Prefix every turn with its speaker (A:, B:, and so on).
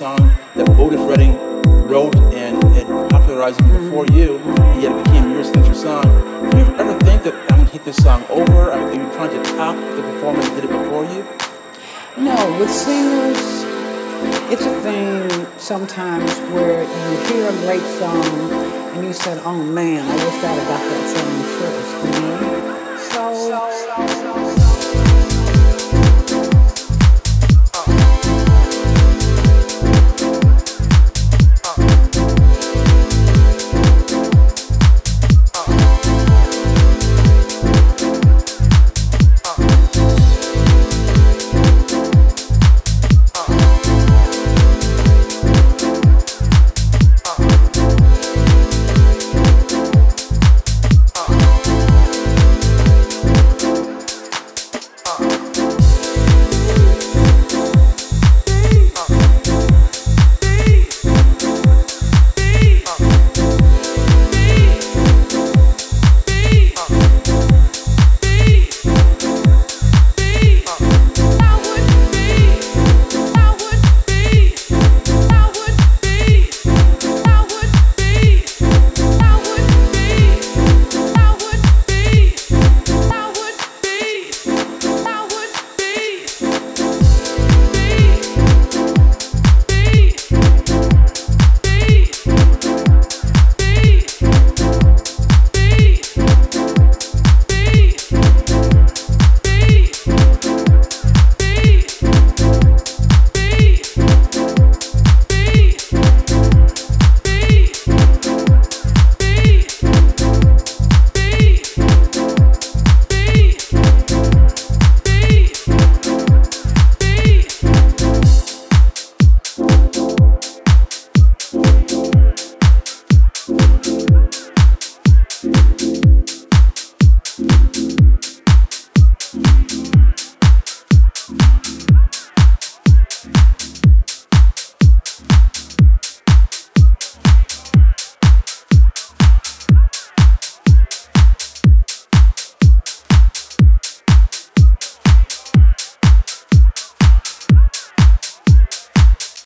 A: song that Otis Redding wrote and popularized before you, and yet it became your signature song. Do you ever think that I'm going to take this song over? Are you trying to top the performer that did it before you?
B: No, with singers, it's a thing sometimes where you hear a great song and you said, oh man, I wish I'd have got that song